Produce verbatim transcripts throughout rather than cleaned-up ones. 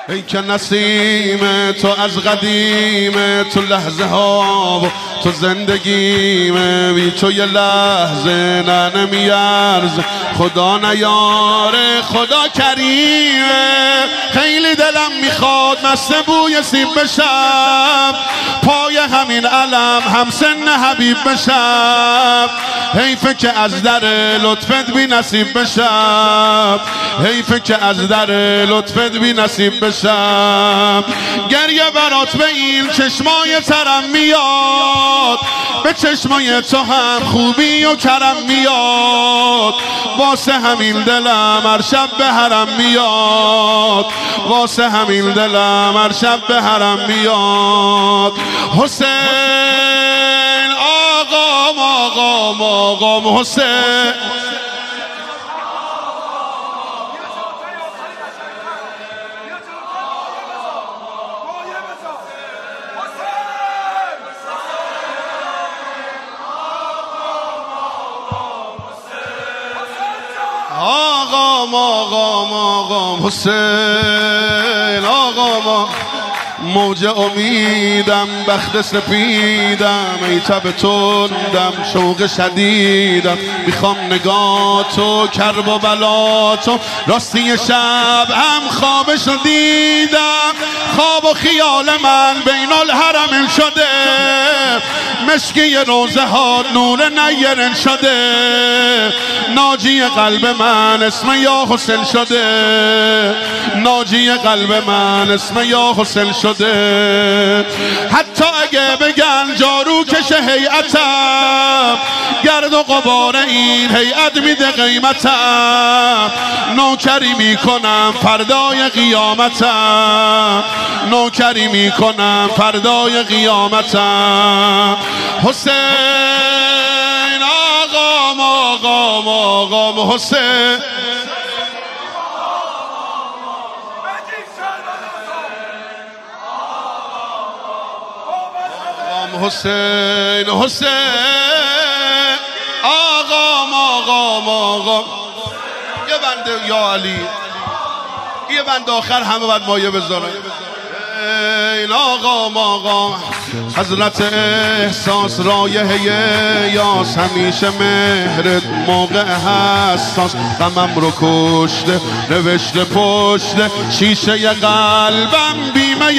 ای که نسیم تو از قدیم، تو لحظه ها و تو زندگیم، بی تو یه لحظه نه نمیارز. خدا نیاره خدا کریمه، خیلی دلم میخواد مست بوی سیب بشم، پای همین علم هم سن حبیب بشم. حیفه که از در لطفت بی نصیب بشم، حیفه که از در لطفت بی نصیب بشم. گریه برات به این چشمای ترم میاد، به چشمای تو هم خوبی و کرم میاد. واسه همین دلم هر شب به حرم میاد، واسه همین دلم هر شب به حرم میاد. حسین آقام آقام آقام حسین، آقام آقام آقام حسین، آقام موج امیدم بخت سپیدم، ای تب تندم شوق شدیدم، میخوام نگاه تو کرب و بلا تو. راستی شب هم خوابشو دیدم، خواب و خیال من بین الحرمین شده، مشکی روزه ها نور نیرن شده، ناجی قلب من اسم یا حسین شده، ناجی قلب من اسم یا حسین شده. حتی اگه بگن جارو کش هیئتم، گرد و غبار این هیئت میده قیمتم، نوکری میکنم فردای قیامتم، نوکری میکنم فردای قیامتم. حسین آقام آقام آقام حسین، حسین حسین آقام آقام آقام. یه بنده یا علی، یه بنده آخر همه باید مایه بذارن. این آقام آقام حضرت احساس رایحه یاس، همیشه مهرت موقع حساس، غمم رو کشته نوشته پشته شیشه قلبم بیمه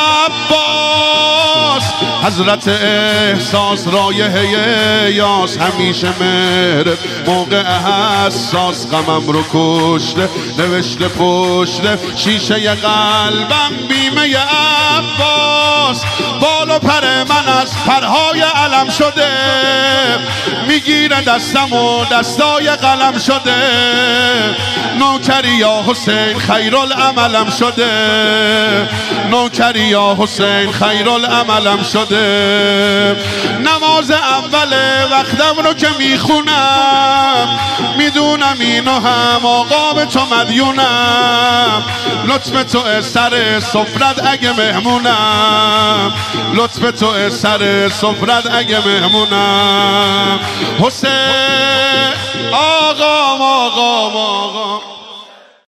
عباس. حضرت احساس رایحه یاس، همیشه مهرت موقع حساس، غمم رو کشته نوشته پشته شیشه قلبم بیمه عباس. بال و پر من از پرهای علم شده، میگیره دستم و دستای قلم شده، نوکری یا حسین خیرالعملم شده، نوکری یا حسین خیرالعملم شده. نماز اول وقتم رو که میخونم، میدونم اینو هم آقا به تو مدیونم، لطف تو سر سفرت اگه مهمونم، لطف تو سر سفرت اگه مهمونم. حسین آقام آقام آقام